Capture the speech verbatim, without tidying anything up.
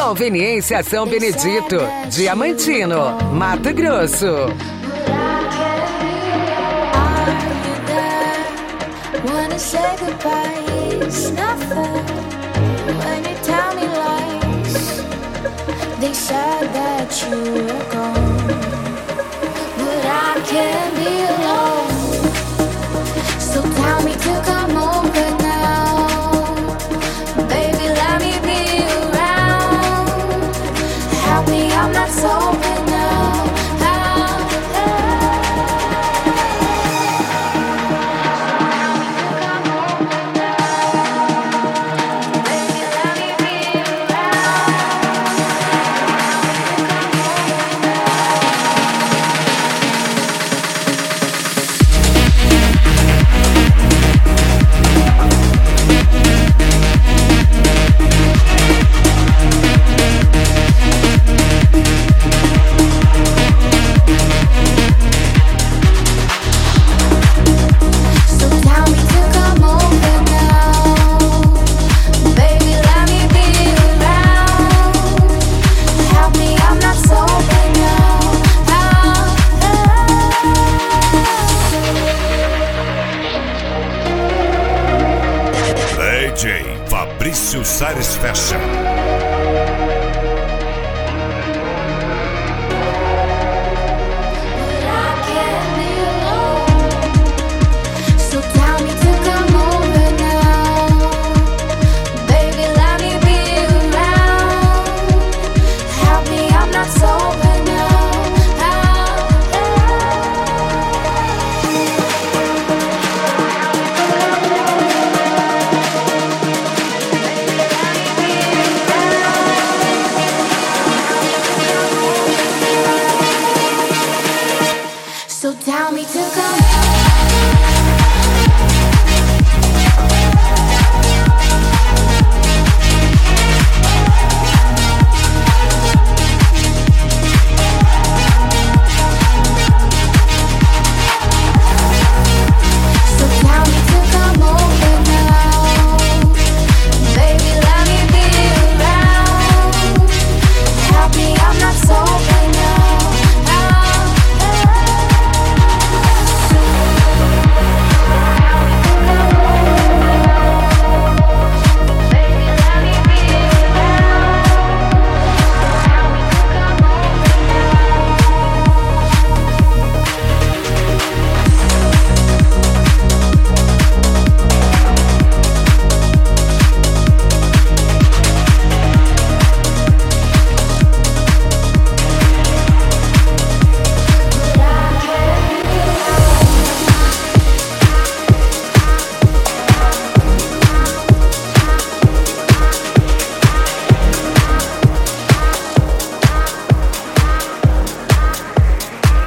Conveniência São Benedito, Diamantino, Mato Grosso. Wanna say goodbye is nothing when you tell me lies. They said that you were gone, but I can't be alone. So tell me to come over now, baby, let me be around. Help me, I'm not sober now. D J Fabrício Sares Fashion. So tell me to come